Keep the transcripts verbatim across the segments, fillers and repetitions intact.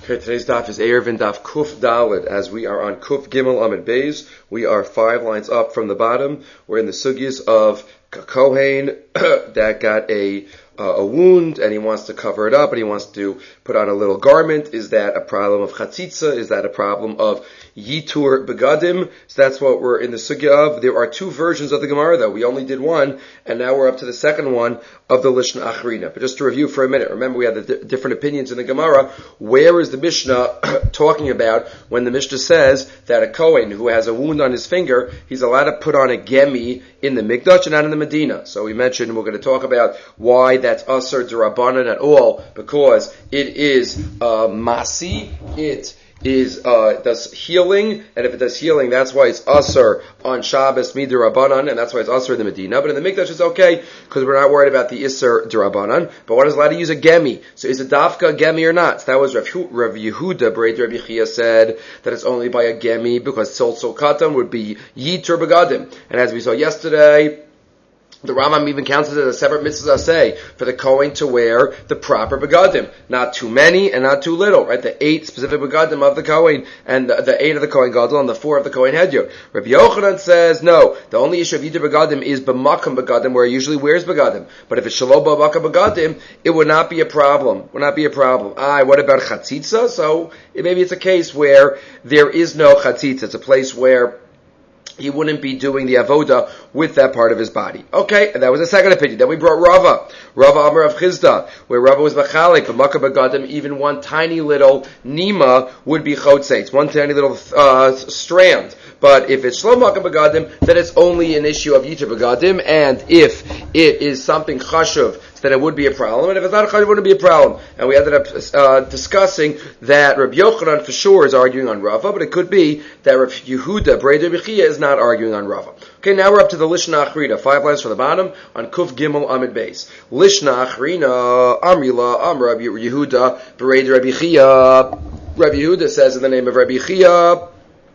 Okay, today's daf is Erevin daf Kuf Daled. As we are on Kuf Gimel Amid Beis, we are five lines up from the bottom. We're in the sugyas of Kohen that got a uh, a wound and he wants to cover it up and he wants to put on a little garment. Is that a problem of chatzitza? Is that a problem of yitur begadim? So that's what we're in the sugya of. There are two versions of the Gemara though. We only did one, and now we're up to the second one of the Lishna Achrina. But just to review for a minute, remember we had the d- different opinions in the Gemara. Where is the Mishnah talking about when the Mishnah says that a Kohen who has a wound on his finger, he's allowed to put on a gemi in the Mikdash and not in the Medina? So we mentioned we're going to talk about why that's Asar D'Rabbanan at all, because it is uh, Masi, it is uh, does healing, and if it does healing, that's why it's Asar on Shabbos Mid'Rabbanan, and that's why it's Asar in the Medina. But in the Mikdash it's okay, because we're not worried about the Isser D'Rabbanan. But one is allowed to use a gemi. So is it dafka a gemi or not? So that was Rav, Rav Yehuda, Breit Rabbi Chia said that it's only by a gemi, because Tzoltzol Katan would be Yitur Begadim. And as we saw yesterday, the Rambam even counts it as a separate mitzvah say for the Kohen to wear the proper begadim, not too many and not too little, right? The eight specific begadim of the Kohen and the, the eight of the Kohen Gadol and the four of the Kohen Hedyot. Rabbi Yochanan says no. The only issue of Yitur begadim is b'makam begadim, where he usually wears begadim. But if it's shalom b'makam begadim, it would not be a problem. Would not be a problem. Ah, what about chatzitza? So it, maybe it's a case where there is no chatzitza. It's a place where he wouldn't be doing the avoda with that part of his body. Okay, and that was the second opinion. Then we brought Rava. Rava Amar of Chizda, where Rava was machalik, but Makah Begadim, even one tiny little nima would be chotzeitz, one tiny little uh, strand. But if it's shlo Makah Begadim, then it's only an issue of Yitur Begadim, and if it is something chashuv, then it would be a problem, and if it's not a chashuv, it wouldn't be a problem. And we ended up uh, discussing that Rabbi Yochanan for sure is arguing on Rava, but it could be that Rabbi Yehuda, Brei Rabbi Chia, is not arguing on Rava. Okay, now we're up to the Lishna Achrina, five lines from the bottom, on Kuf Gimel Amid Beis. Lishna Achrina, Amrila, Amr Rabbi Yehuda, Brei Rabbi Chia. Rabbi Yehuda says in the name of Rabbi Chia,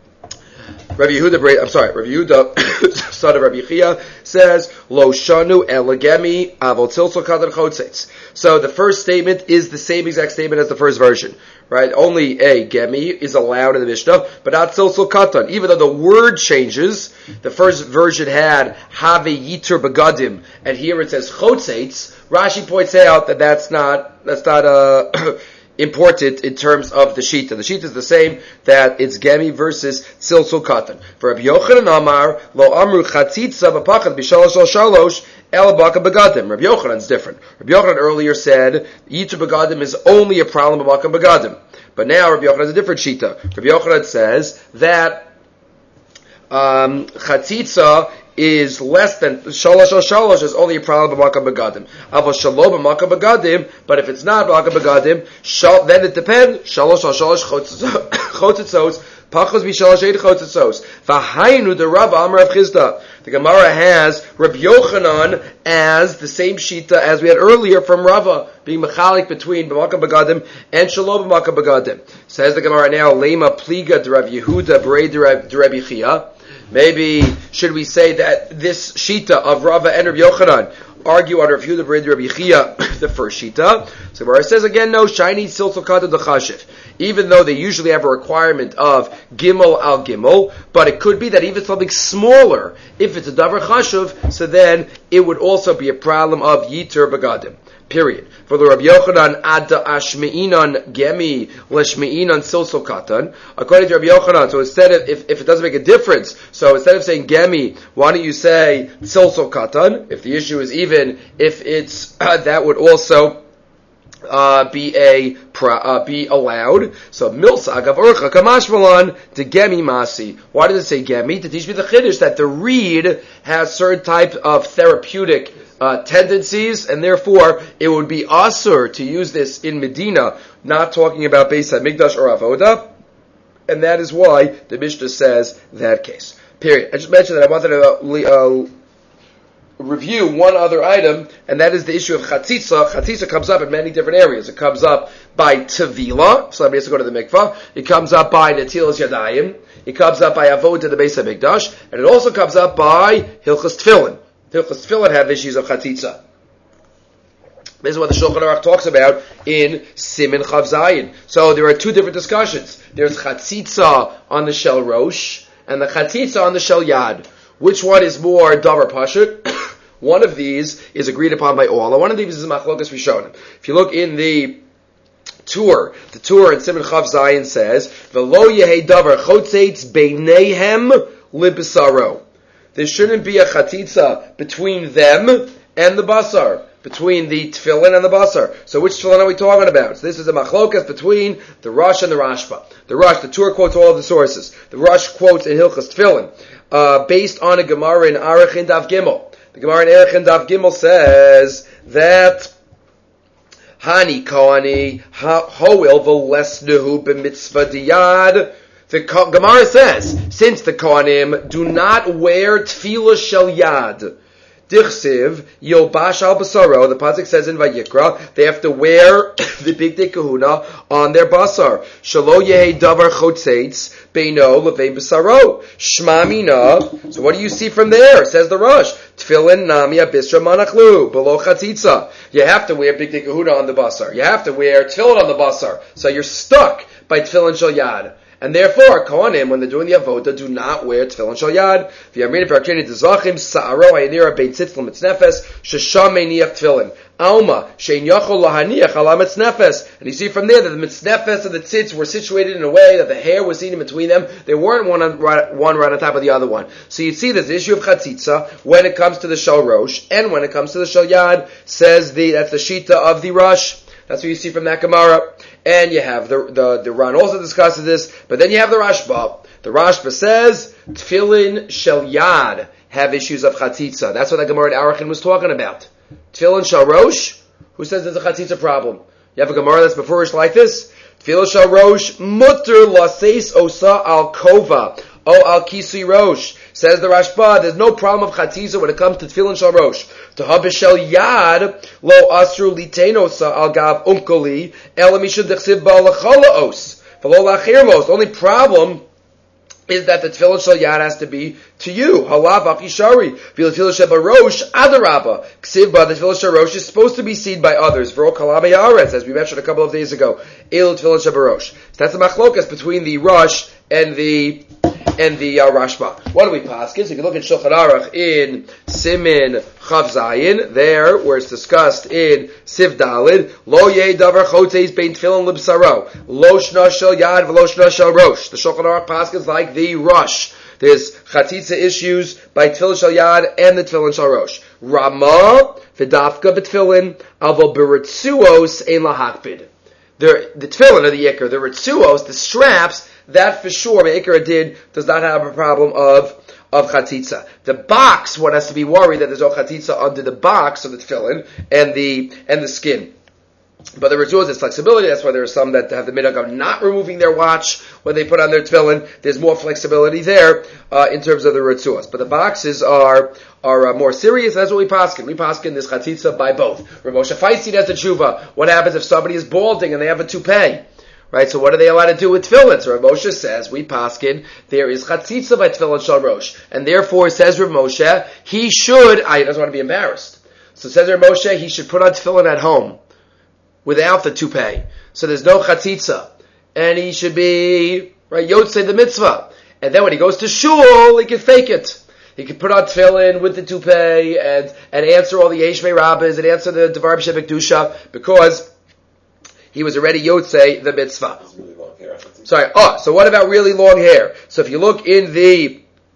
Rabbi Yehuda, I'm sorry, Rabbi Yehuda, son of Rabbi Chia, says, Lo shanu elagemi avol tziltzol katan chotzeitz. So the first statement is the same exact statement as the first version, right? Only a gemi is allowed in the Mishnah, but not tziltzol katan. Even though the word changes, the first version had have yitur begadim, and here it says chotzeitz. Rashi points out that that's not, that's not a, important in terms of the shita. The shita is the same, that it's gemi versus tziltzul katan. For Rabbi Yochanan Amar, lo amru chatzitza b'pachad b'shalosh al shalosh el baka begadim. Rabbi Yochanan's different. Rabbi Yochanan earlier said yitur begadim is only a problem b'baka begadim. But now Rabbi Yochanan has a different shita. Rabbi Yochanan says that um, chatzitza is less than shalosh or shalosh is only a problem of makam begadim. Avos shalom makam begadim, but if it's not makam begadim, shal, then it depends. Shalosh or shalosh chotzitzos, pachos b'shalosh eid chotzitzos. V'hainu the Rav Amar of Chizda. The Gemara has Rabbi Yochanan as the same shita as we had earlier from Rava, being mechalik between b'makam begadim and shalom b'makam begadim. Says the Gemara now, lema pliga de Rav Yehuda brei de Rabbi Chia. Maybe should we say that this shita of Rava and Rabbi Yochanan argue on Rav Yehuda brei Rabbi Chia, the first shita? So where it says again, no, shiny tziltzul katan d'chashiv. Even though they usually have a requirement of gimel al gimel, but it could be that even something smaller, if it's a davar chashuv, so then it would also be a problem of yitur begadim. Period. For the Rabbi Yochanan, Adda Ashmeinan Gemi Leshmeinan Silsul Katan. According to Rabbi Yochanan, so instead of, if, if it doesn't make a difference, so instead of saying Gemi, why don't you say Silsul Katan? If the issue is even, if it's, uh, that would also Uh, be a uh, be allowed. So milsag of urcha kamashmalan to gemi masi. Why does it say gemi? To teach me the chiddush that the reed has certain type of therapeutic uh, tendencies, and therefore it would be asur to use this in Medina, not talking about Beis Hamikdash or Avoda, and that is why the Mishnah says that case. Period. I just mentioned that I wanted to Uh, review one other item, and that is the issue of chatzitza. Chatzitza comes up in many different areas. It comes up by tevila, somebody has to go to the mikvah. It comes up by netilas yadayim. It comes up by avodah the Beis Hamikdash, and it also comes up by hilchas tefillin. Hilchas tefillin have issues of chatzitza. This is what the Shulchan Aruch talks about in Siman Chav Zayin. So there are two different discussions. There's chatzitza on the shel rosh and the chatzitza on the shel yad. Which one is more davar pashut? One of these is agreed upon by all, and one of these is machlokas rishonim. If you look in the Tur, the Tur in Siman Chav Zayin says, "V'lo yehei davar chotzeitz beinehem libisaro." There shouldn't be a chatzitza between them and the basar, between the tefillin and the basar. So which tefillin are we talking about? So this is a machlokas between the Rosh and the Rashba. The Rosh, the Tur quotes all of the sources. The Rosh quotes in Hilchas Tefillin, uh, based on a Gemara in Arachin Daf Gimel. The Gemara in Arachin Daf Gimel says that Hani Kohani Hoil V'lesnehu b'mitzvah diyad. The Gemara says, since the Kohanim do not wear tefillah shel yad, Dichsiv, Yobash al Basaro, the Pasuk says in Vayikra, they have to wear the big day kahuna on their basar. Shalo yehe davar chotzeitz, beino levei basaro. Shmamina. So what do you see from there? Says the Rosh. Tfilin nami abisra manachlu, below chatzitza. You have to wear big day kahuna on the basar. You have to wear tefillin on the basar. So you're stuck by tefillin shel yad. And therefore, Kohanim, when they're doing the avoda, do not wear tefillin shel yad. V'yamrin v'arkini tezachim sa'aro ha'yanira bein tzitzl mitznefes shesham meiniach tefillin. Alma shein yachol lahaniach ala mitznefes. And you see from there that the mitznefes and the tzitz were situated in a way that the hair was seen in between them. They weren't one on, right, one right on top of the other one. So you see there's the issue of chatzitza when it comes to the shel rosh and when it comes to the shel yad. Says the that's the shita of the Rosh. That's what you see from that Gemara. And you have the, the, the Ran also discusses this, but then you have the Rashba. The Rashba says, Tfilin shel yad have issues of chatzitza. That's what the Gemara in Arachin was talking about. Tfilin shel rosh, who says there's a chatzitza problem? You have a Gemara that's before like this. Tfilin shel rosh, mutter laseis osa al kova, o al kisui rosh. Says the Rashba, there's no problem of chatzitza when it comes to tefillin shel rosh. To habish shel yad, lo asru litenosa al gav umkoli, elamisha dechsiv ba lachalaos, v'lo lachirmos. The only problem is that the tefillin shel yad has to be to you. Halav achishari, v'tefillin shel rosh adarabba. Ksiv ba, the tefillin shel rosh is supposed to be seen by others. V'ro kalam ha'aretz, as we mentioned a couple of days ago. Il tefillin shel rosh. So that's the machlokas between the Rosh and the and the uh, Rashba. What do we paskin? So you can look at Shulchan Aruch in Siman Chav Zayin, there where it's discussed in Siv Dalid, Lo Yeh Davar Chotzeis Bein Tefillin Libsaro, Lo Shna Shel Yad V'Lo Shna Shel Rosh. The Shulchan Aruch paskins like the Rosh. There's chatzitza issues by Tefillin Shel Yad and the Tefillin Shel Rosh. Rama V'Dafka B'Tefillin Avo B'Ritzuos Ein Lahakpid. The Tefillin are the Iker, the Ritzuos, the straps, that for sure, Me'ikar did, does not have a problem of, of chatzitza. The box, one has to be worried that there's no chatzitza under the box of the tefillin and the, and the skin. But the Ritzuos, there's flexibility, that's why there are some that have the minhag of not removing their watch when they put on their tefillin. There's more flexibility there, uh, in terms of the Ritzuos. But the boxes are, are uh, more serious. That's what we paskin. We paskin this chatzitza by both. Rav Moshe Feinstein has the tshuva. What happens if somebody is balding and they have a toupee? Right, so what are they allowed to do with tefillin? So Rav Moshe says, we paskin, there is chatzitza by tefillin shel rosh. And therefore, says Rav Moshe, he should, I doesn't want to be embarrassed. So says Rav Moshe, he should put on tefillin at home, without the toupee. So there's no chatzitza. And he should be, right, yotzei the mitzvah. And then when he goes to shul, he can fake it. He can put on tefillin with the toupee and, and answer all the Yeshmei Rabbis and answer the Devar B'Shem Kedusha, because he was already yotzei the mitzvah. Really long hair. Sorry. Oh, so what about really long hair? So if you look in the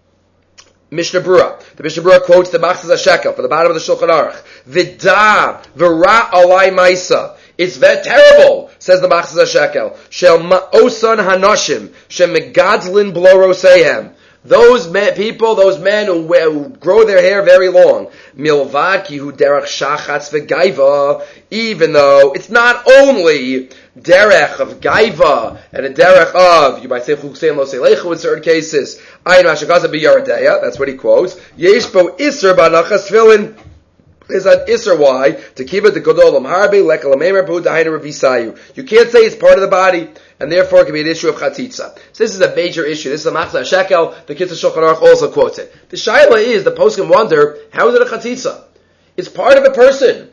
Mishnah Berurah, the Mishnah Berurah quotes the Machzas HaShekel from the bottom of the Shulchan Aruch. Vida v'ra alai maisa. It's very terrible, says the Machzas HaShekel. Shel ma'osan hanoshim shem megadzlin blorosehem. Those men, people, those men who, wear, who grow their hair very long, milvad ki hu derech shachatz v'gaiva, even though it's not only derech of gaiva and a derech of, you might say chuksein lo seilechu in certain cases, ayin mashakaza b'yaradeya, that's what he quotes, yesh bo iser b'anachas tefillin. Is an Isser why to keep it the Godolam Harbe Lekalamemer Budahaina Revisayu. You can't say it's part of the body, and therefore it can be an issue of chatzitza. So this is a major issue. This is a Machzas HaShekel. The Kitzur Shulchan Aruch also quotes it. The shaila is the poskim wonder, how is it a chatzitza? It's part of a person.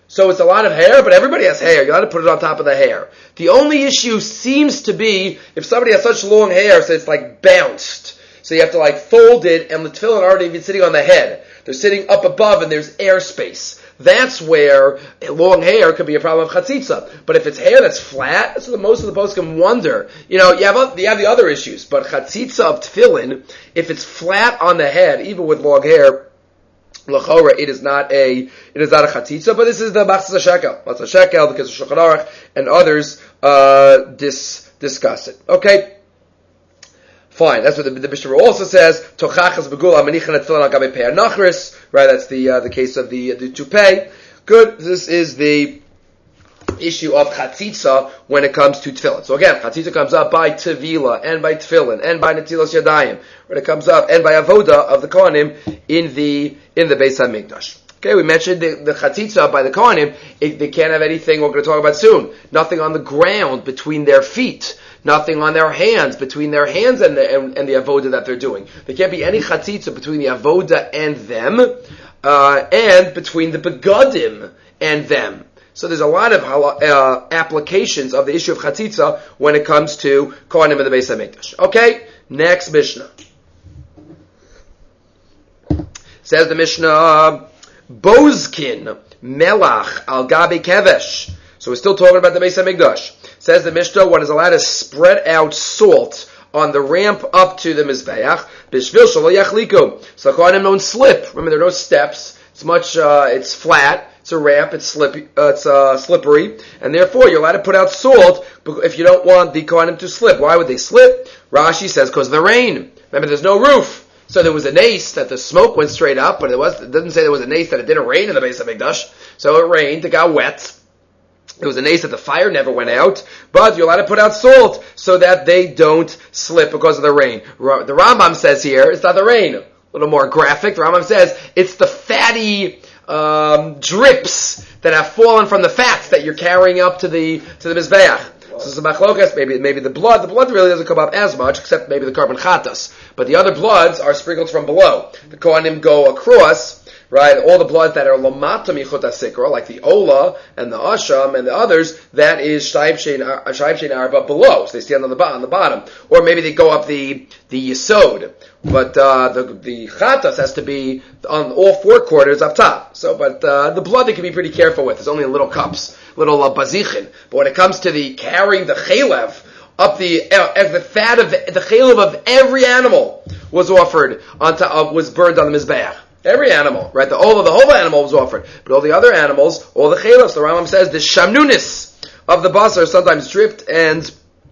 So it's a lot of hair, but everybody has hair. You got to put it on top of the hair. The only issue seems to be if somebody has such long hair, so it's like bounced. So you have to like fold it, and the tefillin aren't even sitting on the head. They're sitting up above, and there's airspace. That's where long hair could be a problem of chatzitza. But if it's hair that's flat, that's what most of the posts can wonder. You know, you have, you have the other issues, but chatzitza of tefillin, if it's flat on the head, even with long hair, l'chora, it is not a, it is not a chatzitza, but this is the Machzas HaShekel. Machzas HaShekel, because of Shulchan Aruch, and others, uh, dis, discuss it. Okay? Fine. That's what the, the Mishnah also says. Tochachas begula manichan et tefillin al gabe pei nachris. Right. That's the uh, the case of the the toupee. Good. This is the issue of chatzitza when it comes to tefillin. So again, chatzitza comes up by tevila and by tefillin and by netilas yadayim. When it comes up and by avoda of the kohanim in the in the Beis Hamikdash. Okay, we mentioned the, the chatzitza by the kohanim. They can't have anything we're going to talk about soon. Nothing on the ground between their feet. Nothing on their hands, between their hands and the, and, and the avoda that they're doing. There can't be any chatzitza between the avoda and them, uh, and between the begadim and them. So there's a lot of uh, applications of the issue of chatzitza when it comes to kohanim in the Beis Hamikdash. Okay, next Mishnah. Says the Mishnah, Bozkin melach al gabi kevesh. So we're still talking about the Beis Hamikdash. Says the Mishnah, one is allowed to spread out salt on the ramp up to the Mizbeach. Bishvil shelo yachliku. So the Kohanim don't slip. Remember, there are no steps. It's much, uh, it's flat. It's a ramp. It's slippy. Uh, it's uh, slippery, and therefore you're allowed to put out salt if you don't want the Kohanim to slip. Why would they slip? Rashi says because of the rain. Remember, there's no roof. So there was a nace that the smoke went straight up, but it was it doesn't say there was a nace that it didn't rain in the Beis Hamikdash. So it rained. It got wet. It was a nace that the fire never went out, but you're allowed to put out salt so that they don't slip because of the rain. The Rambam says here, it's not the rain. A little more graphic. The Rambam says it's the fatty um, drips that have fallen from the fats that you're carrying up to the to the Mizbeach. So it's a machlokas, maybe maybe the blood. The blood really doesn't come up as much, except maybe the carbon chatas. But the other bloods are sprinkled from below. The Kohanim go across. Right, all the bloods that are lomata michut hasikra, like the ola and the asham and the others, that is shayim shein arba below. So they stand on the bottom, on the bottom, or maybe they go up the the yisod. But uh, the the chatas has to be on all four quarters up top. So, but uh, the blood they can be pretty careful with. It's only in little cups, little uh, bazichin. But when it comes to the carrying the chalev up the uh, the fat of the, the chalev of every animal was offered on top, uh, was burned on the mizbeach. Every animal, right? The whole of the whole animal was offered, but all the other animals, all the chalevs. The Rambam says the shamnunis of the basar sometimes dripped, and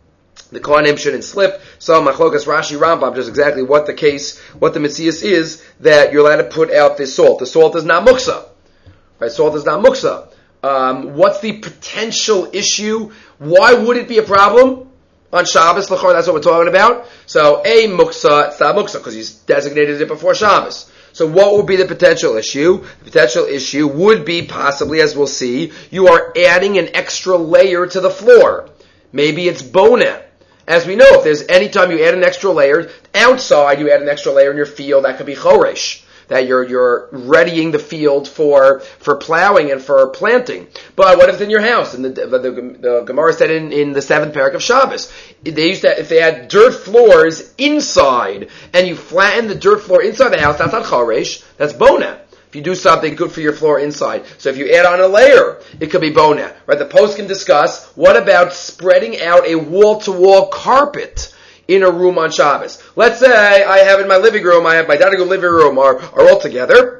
the kohanim shouldn't slip. So machlokas Rashi Rambam, just exactly what the case, what the mitzias is that you're allowed to put out this salt. The salt is not muksa, right? Salt is not muksa. Um, what's the potential issue? Why would it be a problem on Shabbos? L'chor, that's what we're talking about. So a muksa, it's not muksa because he's designated it before Shabbos. So what would be the potential issue? The potential issue would be possibly, as we'll see, you are adding an extra layer to the floor. Maybe it's bona. As we know, if there's any time you add an extra layer, outside you add an extra layer in your field, that could be choresh. That you're you're readying the field for for plowing and for planting. But what if it's in your house? And the the, the, the Gemara said in, in the seventh parak of Shabbos, they used to, if they had dirt floors inside and you flatten the dirt floor inside the house, that's not choresh, that's bona. If you do something good for your floor inside. So if you add on a layer, it could be bona. Right? The post can discuss, what about spreading out a wall-to-wall carpet in a room on Shabbos? Let's say I have in my living room, I have my dining room, living room are, are all together,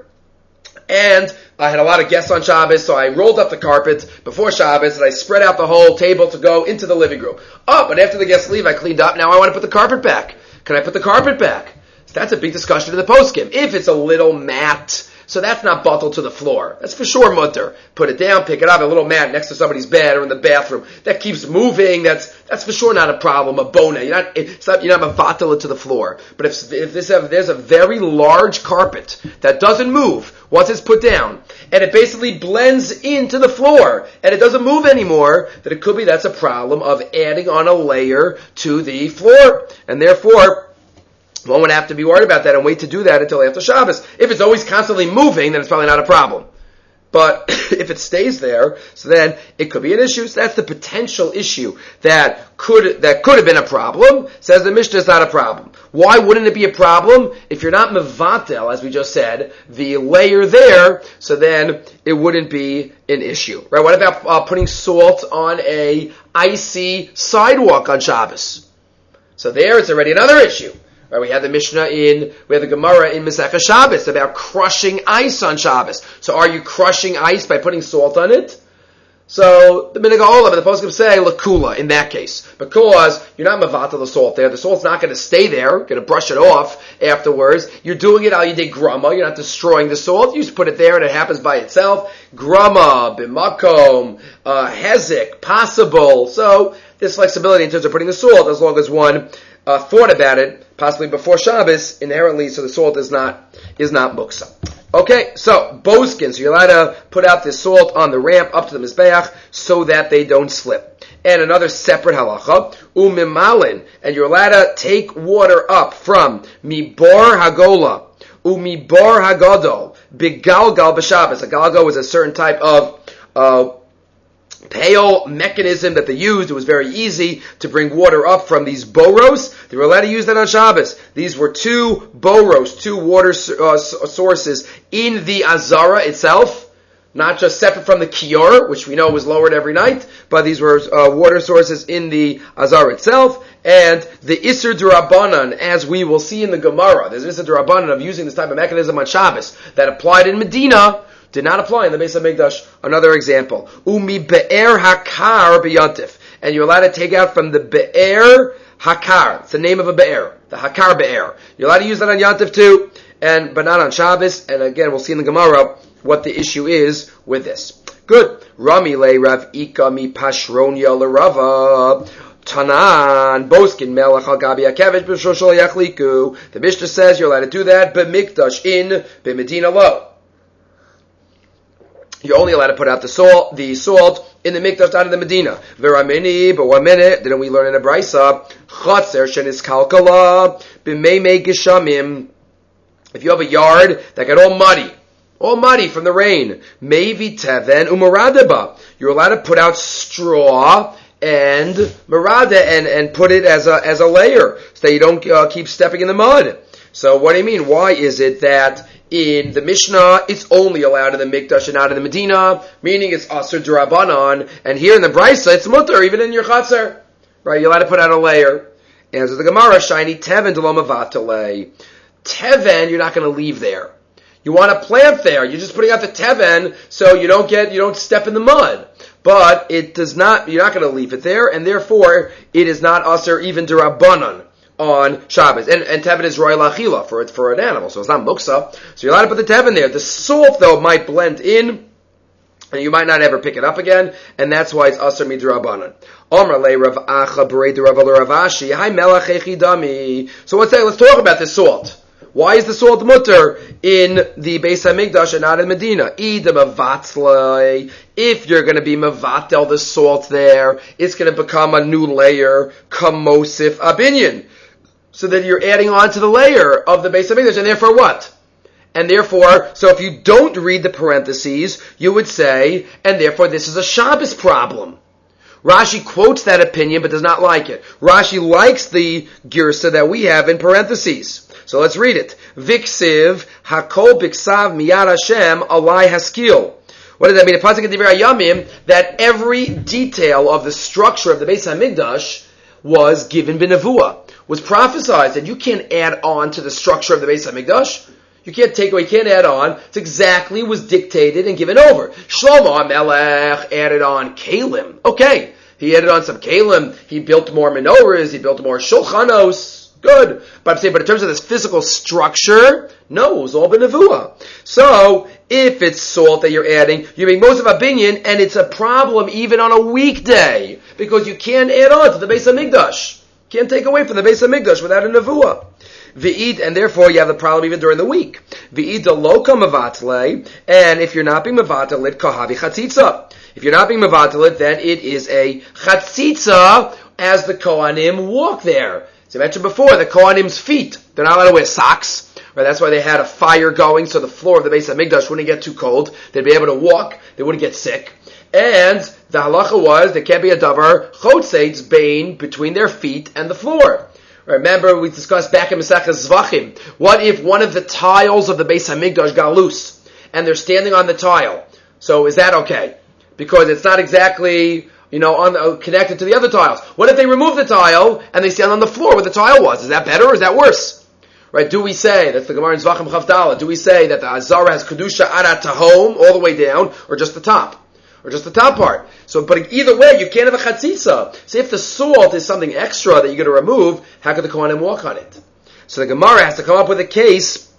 and I had a lot of guests on Shabbos, so I rolled up the carpet before Shabbos, and I spread out the whole table to go into the living room. Oh, but after the guests leave, I cleaned up, now I want to put the carpet back. Can I put the carpet back? So that's a big discussion in the poskim. If it's a little mat, so that's not bottled to the floor. That's for sure mutter. Put it down, pick it up, a little mat next to somebody's bed or in the bathroom. That keeps moving. That's that's for sure not a problem. A bona. You're not. It's not. You're not bottle it to the floor. But if if, this, if there's a very large carpet that doesn't move once it's put down, and it basically blends into the floor and it doesn't move anymore, then it could be that's a problem of adding on a layer to the floor, and therefore one would have to be worried about that and wait to do that until after Shabbos. If it's always constantly moving, then it's probably not a problem. But if it stays there, so then it could be an issue. So that's the potential issue that could that could have been a problem. Says the Mishnah is not a problem. Why wouldn't it be a problem? If you're not mevatel, as we just said, the layer there, so then it wouldn't be an issue. Right? What about uh, putting salt on a icy sidewalk on Shabbos? So there it's already another issue. Right, we have the Mishnah in, we have the Gemara in Masechah Shabbos about crushing ice on Shabbos. So are you crushing ice by putting salt on it? So the Minhag HaOlam and the poskim say lakula in that case, because you're not mevatel the salt there. The salt's not going to stay there. Going to brush it off afterwards. You're doing it al yidei grama. You're not destroying the salt. You just put it there and it happens by itself. Grama, bimakom, uh, hezek, possible. So there's flexibility in terms of putting the salt as long as one Uh, thought about it, possibly before Shabbos, inherently, so the salt is not, is not muksa. Okay, so, bowskin, so you're allowed to put out this salt on the ramp up to the Mizbeach so that they don't slip. And another separate halacha, umimalin, and you're allowed to take water up from mibor hagola, umibor hagadol, bigalgal b'Shabbos. A galgal was a certain type of, uh, pail mechanism that they used. It was very easy to bring water up from these boros. They were allowed to use that on Shabbos. These were two boros, two water uh, sources in the Azara itself, not just separate from the Kior, which we know was lowered every night, but these were uh, water sources in the Azara itself. And the Isser D'Rabbanan, as we will see in the Gemara, there's Isser D'Rabbanan of using this type of mechanism on Shabbos that applied in Medina, did not apply in the Beis HaMikdash. Another example. Umi be'er hakar b'yantif. And you're allowed to take out from the be'er hakar. It's the name of a be'er. The hakar be'er. You're allowed to use that on yantif too, and but not on Shabbos. And again, we'll see in the Gemara what the issue is with this. Good. Rami le Rav Ika mi Pashronia l'Rava. Tanan, Boskin, Melech, Al Gabi, Akevich, B'Shoshol Yachliku. The Mishnah says you're allowed to do that, B'Mikdash, in B'Medina Lo. You're only allowed to put out the salt, the salt in the mikdash, not in the Medina. Veramini, but one minute, didn't we learn in a brisa? Chatzer shenis kalkala b'meimei geshamim. If you have a yard that got all muddy, all muddy from the rain, maybe teven umaradeba. You're allowed to put out straw and marada and and put it as a as a layer so that you don't uh, keep stepping in the mud. So what do you mean? Why is it that in the Mishnah, it's only allowed in the Mikdash and not in the Medina, meaning it's Asur D'Rabbanan, and here in the Brisa, it's Mutter, even in your Chatzar. Right? You're allowed to put out a layer. Answers the Gemara, Shiny Teven D'Lomavatale. Teven, you're not going to leave there. You want to plant there. You're just putting out the Teven, so you don't get, you don't step in the mud. But it does not, you're not going to leave it there, and therefore, it is not Asur even D'Rabbanan on Shabbos. And, and Teven is Royal Achila for, for an animal, so it's not Muksa. So you're allowed to put the Teven there. The salt, though, might blend in, and you might not ever pick it up again, and that's why it's Asr Midrabanan. Omar le Rav Acha Berei de Rav Ravashi, Hi Melech Echidami. So let's say, let's talk about this salt. Why is the salt mutter in the Beis HaMikdash and not in Medina? If you're going to be mevatel the salt there, it's going to become a new layer, kamosif abinyan. So that you're adding on to the layer of the Beis HaMikdash, and therefore what? And therefore, so if you don't read the parentheses, you would say, and therefore this is a Shabbos problem. Rashi quotes that opinion, but does not like it. Rashi likes the girsa that we have in parentheses. So let's read it. Viksiv hakol biksav miyad Hashem alai haskil. What does that mean? A pasuk in Divrei Hayamim that every detail of the structure of the Beis HaMikdash was given b'nevuah, was prophesied, and you can't add on to the structure of the Beis HaMikdash. You can't take away, you can't add on. It's exactly was dictated and given over. Shlomo HaMelech added on kalim. Okay, he added on some kalim. He built more menorahs. He built more shulchanos. Good. But I'm saying, but in terms of this physical structure, no, it was all b'nevuah. So, if it's salt that you're adding, you make most of a binyan, and it's a problem even on a weekday, because you can't add on to the Beis HaMikdash. Can't take away from the Beis HaMikdash without a nevuah. V'id, and therefore you have the problem even during the week. V'id loka mevatle, and if you're not being mevatel it, kahavi chatzitza. If you're not being mevatel it, then it is a chatzitza as the Kohanim walk there. As I mentioned before, the Kohanim's feet, they're not allowed to wear socks. Right? That's why they had a fire going, so the floor of the Beis HaMikdash wouldn't get too cold. They'd be able to walk. They wouldn't get sick. And the halacha was there can't be a davar chotzeitz bein between their feet and the floor. Remember, we discussed back in Maseches Zvachim. What if one of the tiles of the Beis HaMikdash got loose and they're standing on the tile? So is that okay? Because it's not exactly, you know, on the, connected to the other tiles. What if they remove the tile and they stand on the floor where the tile was? Is that better or is that worse? Right? Do we say, that's the Gemara in Zvachim Chav Daled, do we say that the Azara has Kedusha Adat Tahom all the way down, or just the top? Or just the top part. So, but either way, you can't have a chatzitza. So if the salt is something extra that you're going to remove, how could the Kohanim walk on it? So the Gemara has to come up with a case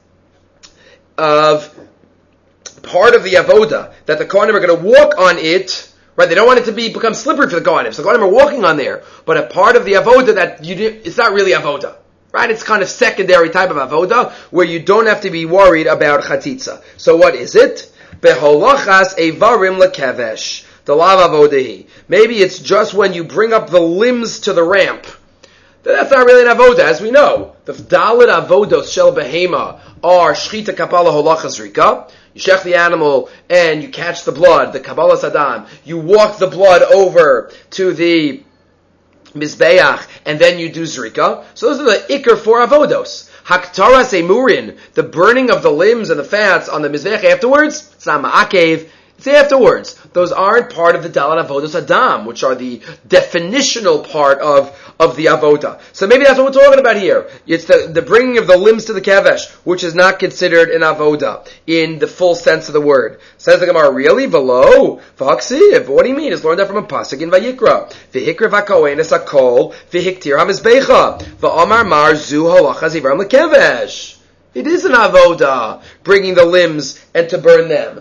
of part of the avoda, that the Kohanim are going to walk on it, right? They don't want it to be become slippery for the Kohanim. So the Kohanim are walking on there, but a part of the avoda that you do, it's not really avoda. Right? It's kind of secondary type of avoda, where you don't have to be worried about chatzitza. So what is it? Beholachas evarim lekevesh. The lav avodahi. Maybe it's just when you bring up the limbs to the ramp. That's not really an avoda, as we know. The daled avodos shel behema are shchita kapala holachas rika. You shech the animal and you catch the blood, the kabbalah sadam. You walk the blood over to the mizbeach, and then you do zrika. So those are the ikar for avodos. Haktaras emurin, the burning of the limbs and the fats on the mizbeach afterwards, it's not ma'akev, it's afterwards. Those aren't part of the Dalat Avodos Adam, which are the definitional part of, of the Avoda. So maybe that's what we're talking about here. It's the, the bringing of the limbs to the Kevesh, which is not considered an Avoda in the full sense of the word. Says the Gemara, really? Velo? V'haksiv? What do you mean? It's learned that from a pasuk in Vayikra. V'hikra v'kohen es hakol, v'hiktir ha-mizbecha, v'amar mar zu halacha zivram l'kevesh. It is an Avoda, bringing the limbs and to burn them.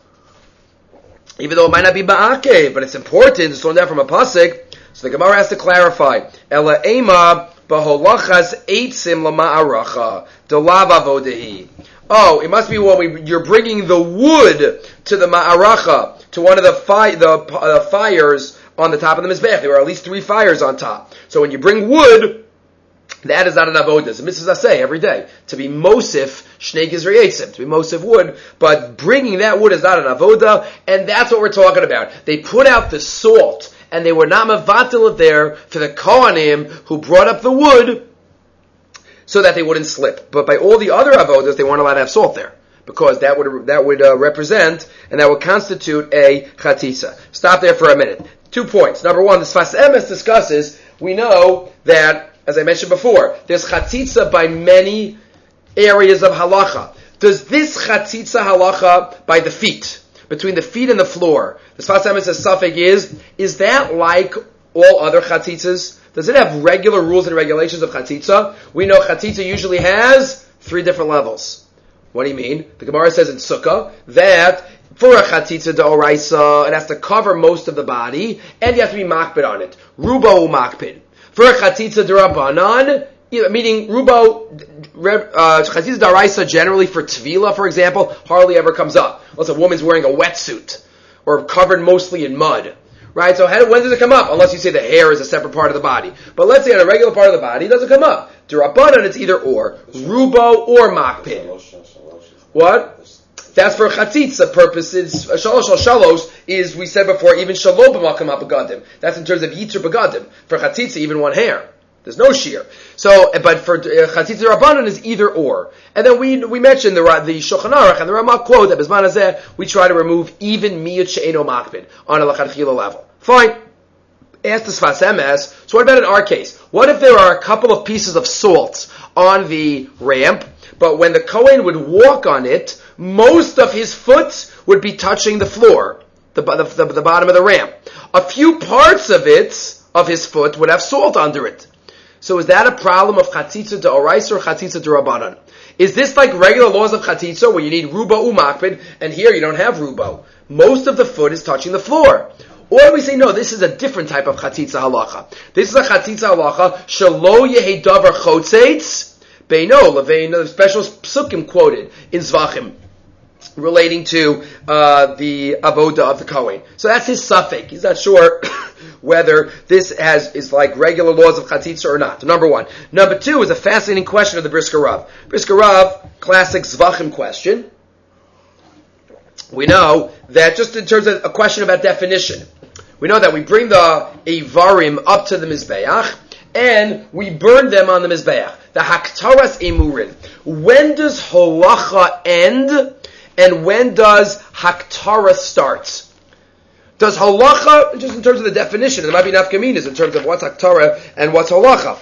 Even though it might not be ba'ake, but it's important. It's learned that from a pasuk. So the Gemara has to clarify. Ela ema b'holachas eitzim lama'aracha delav avodahi. Oh, it must be when we, you're bringing the wood to the ma'aracha, to one of the, fi- the uh, fires on the top of the mizbech. There were at least three fires on top. So when you bring wood, that is not an avodah. It's a mitzvah say every day to be mosif shnei gizrei eitzim, to be mosif wood. But bringing that wood is not an avodah, and that's what we're talking about. They put out the salt, and they were not mavatil it there for the kohanim who brought up the wood, so that they wouldn't slip. But by all the other avodas, they weren't allowed to have salt there, because that would that would uh, represent and that would constitute a chatzitza. Stop there for a minute. Two points. Number one, the Sfas Emes discusses. We know that, as I mentioned before, there's chatzitza by many areas of halacha. Does this chatzitza halacha by the feet, between the feet and the floor, the Sfas Emes says suffix is, is that like all other chatzitzas? Does it have regular rules and regulations of chatzitza? We know chatzitza usually has three different levels. What do you mean? The Gemara says in Sukkah that for a chatzitza d'oraisa, it has to cover most of the body, and you have to be makpid on it. Rubo makpid. For a chatzitza d'Rabbanan, meaning rubo, uh, chatzitza d'oraisa generally for tvila, for example, hardly ever comes up. Unless a woman's wearing a wetsuit, or covered mostly in mud. Right? So how, when does it come up? Unless you say the hair is a separate part of the body. But let's say on a regular part of the body, it doesn't come up. D'Rabbanan, it's either or. Rubo or makpid. What? That's for chatzitza purposes. Shalosh al shalos is, we said before, even shalom b'makam ha-begadim. That's in terms of yitzer begadim. For chatzitza, even one hair. There's no shear. So, but for uh, chatzitza rabbanon is either or. And then we we mentioned the the Shulchan Aruch and the Ramah quote that Bizman Hazeh, we try to remove even miyut she'eno makpid on a lachatchila level. Fine. Ask the Sfas Emes. So what about in our case? What if there are a couple of pieces of salt on the ramp, but when the Kohen would walk on it, most of his foot would be touching the floor, the, the, the, the bottom of the ramp. A few parts of it, of his foot, would have salt under it. So is that a problem of chatzitza d'oraisa or chatzitza d'Rabbanan? Is this like regular laws of chatzitza where you need rubo umakpid, and here you don't have rubo? Most of the foot is touching the floor. Or we say, no, this is a different type of chatzitza halacha. This is a chatzitza halacha, shelo yehi davar chotzeitz, beino, levein, the special psukim quoted in Zvachim. relating to uh, the avoda of the Kohen. So that's his suffix. He's not sure whether this has is like regular laws of chatzitza or not. Number one. Number two is a fascinating question of the Brisker Rav. Brisker Rav, classic Zvachim question. We know that just in terms of a question about definition, we know that we bring the Eivarim up to the Mizbeach and we burn them on the Mizbeach. The Haktaras Emurin. When does Halacha end and when does Haktara start? Does Halacha, just in terms of the definition, there might be nafkaminas in terms of what's Haktara and what's Halacha.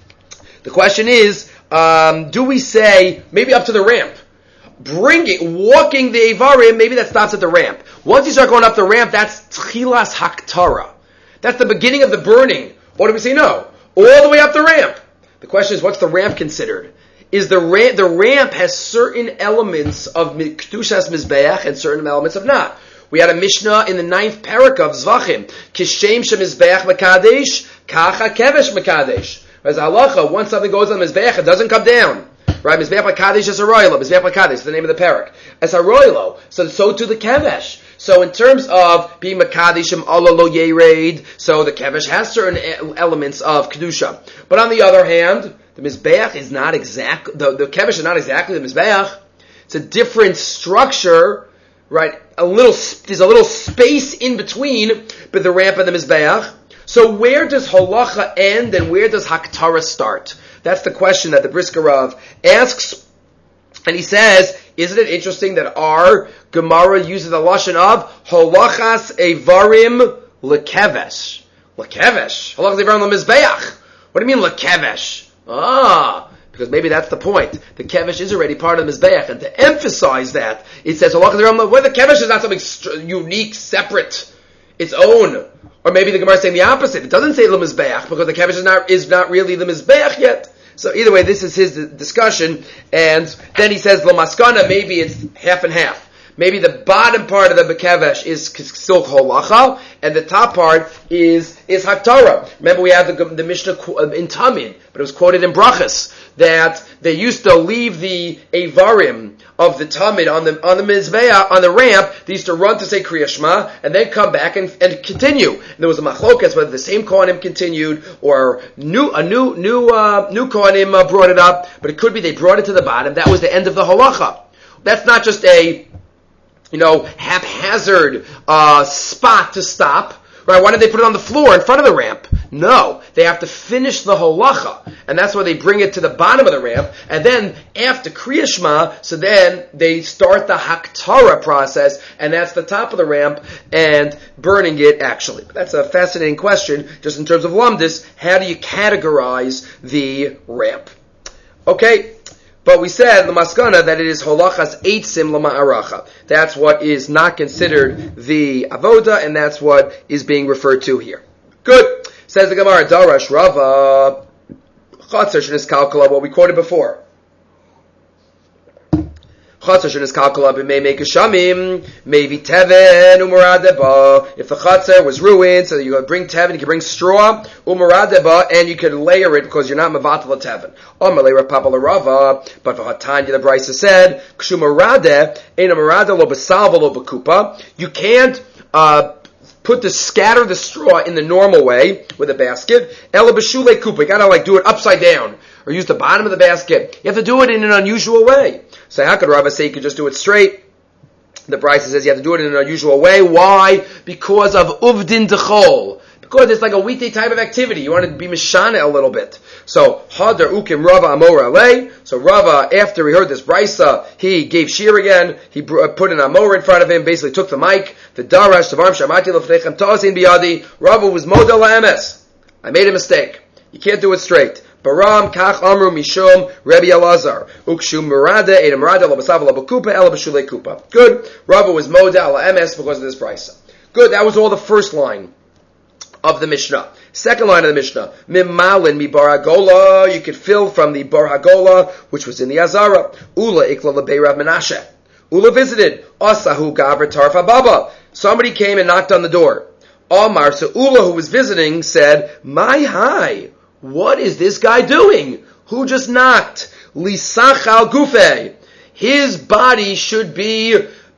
The question is, um, do we say, maybe up to the ramp, bringing, walking the Eivarim, maybe that stops at the ramp. Once you start going up the ramp, that's Tchilas Haktara. That's the beginning of the burning. Or do we say no? All the way up the ramp. The question is, what's the ramp considered? Is the ramp, the ramp has certain elements of Kedushas Mizbeach and certain elements of not. We had a Mishnah in the ninth parak of Zvachim. Kishem shemizbeach mekadesh, kacha kevesh mekadesh. As halacha, once something goes on the Mizbeach, it doesn't come down. Right? Mizbeach mekadesh is a royalo. Mizbeach mekadesh is the name of the parak. As a royalo. So, so to the kevesh. So in terms of being Makadishim Allah lo yered, so the Kevesh has certain elements of Kedusha. But on the other hand, the Mizbeach is not exact, the, the Kevesh is not exactly the Mizbeach. It's a different structure, right? A little, there's a little space in between, but the ramp and the Mizbeach. So where does Halacha end and where does Haktara start? That's the question that the Brisker Rav asks. And he says, isn't it interesting that our Gemara uses the lashon of halachas evarim lekevesh? Lekevesh? Halachas evarim lemizbeach. What do you mean lekevesh? Ah, because maybe that's the point. The kevesh is already part of the mizbeach, and to emphasize that, it says halachas evarim. Where the kevesh is not something st- unique, separate, its own. Or maybe the Gemara is saying the opposite. It doesn't say lemizbeach because the kevesh is not is not really the mizbeach yet. So either way, this is his discussion, and then he says, L'maskana, maybe it's half and half. Maybe the bottom part of the Bekevesh is still Holacha, and the top part is, is Haktara. Remember we have the, the Mishnah in Tamid, but it was quoted in Brachas, that they used to leave the Eivarim of the Tamid on the, on the Mizbeah, on the ramp, they used to run to say Kriya Shema, and then come back and, and continue. And there was a machlokas whether the same Kohanim continued, or new, a new, new, uh, new Kohanim uh, brought it up, but it could be they brought it to the bottom. That was the end of the halacha. That's not just a, you know, haphazard, uh, spot to stop. Right? Why did they put it on the floor in front of the ramp? No. They have to finish the halacha. And that's why they bring it to the bottom of the ramp. And then, after Kriya Shema, so then they start the Haktara process, and that's the top of the ramp, and burning it actually. That's a fascinating question, just in terms of Lumdis. How do you categorize the ramp? Okay. But we said, the maskana, that it is holachas eitzim lama'aracha. That's what is not considered the avoda, and that's what is being referred to here. Good. Says the Gemara, Darash Rava, Chatzar shenis kalkala, what we quoted before. Chatzar shenis kalkala b'mei mekashamim, maybe teven umaradeba. If the chatzar was ruined, so you could bring teven, you could bring straw, umaradeba, and you could layer it because you're not mevatel teven. Amalei Rapapa Rava, but for Hatanya the Brisa said, Kshumarade, ein amarade lo besalva lo bekupa. You can't uh, put the scatter the straw in the normal way with a basket. Ela b'shulei kupa. You gotta like do it upside down or use the bottom of the basket. You have to do it in an unusual way. So how could Rava say you could just do it straight? The Brisa says you have to do it in an unusual way. Why? Because of uvdin dechol. Because it's like a weekday type of activity. You want to be mishana a little bit. So, Hadar Ukim Rava Amora Alei. So Rava, after he heard this Brisa, he gave shir again. He put an Amora in front of him, basically took the mic. The Darash, Tavarm Shamati Lefnechem Tazin Biyadi. Rava was Model Emes. I made a mistake. You can't do it straight. Baram Kach Amru Mishum Rebbe Elazar. Ukshum Murada Edam Murada Labasav Labakupa Ela Bashule Kupa. Good. Rava was Model Emes because of this Brisa. Good. That was all the first line of the Mishnah. Second line of the Mishnah, Mimalin mi baragola, you could fill from the baragola, which was in the Azara. Ula ikla lebei Rav Menashe. Ula visited. Asahu gavra tarfa baba. Somebody came and knocked on the door. Amar, so Ula, who was visiting, said, My hi, what is this guy doing? Who just knocked? Lisach al gufe. His body should be